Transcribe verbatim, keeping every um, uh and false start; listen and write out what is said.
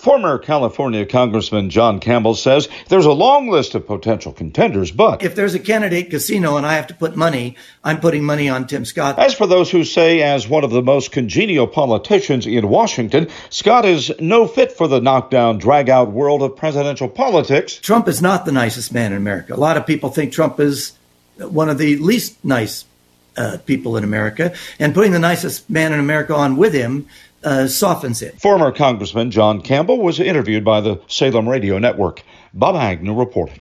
Former California Congressman John Campbell says there's a long list of potential contenders, but if there's a candidate casino and I have to put money, I'm putting money on Tim Scott. As for those who say, as one of the most congenial politicians in Washington, Scott is no fit for the knockdown, drag-out world of presidential politics. Trump is not the nicest man in America. A lot of people think Trump is one of the least nice uh, people in America, and putting the nicest man in America on with him Uh, softens it. Former Congressman John Campbell was interviewed by the Salem Radio Network. Bob Agnew reporting.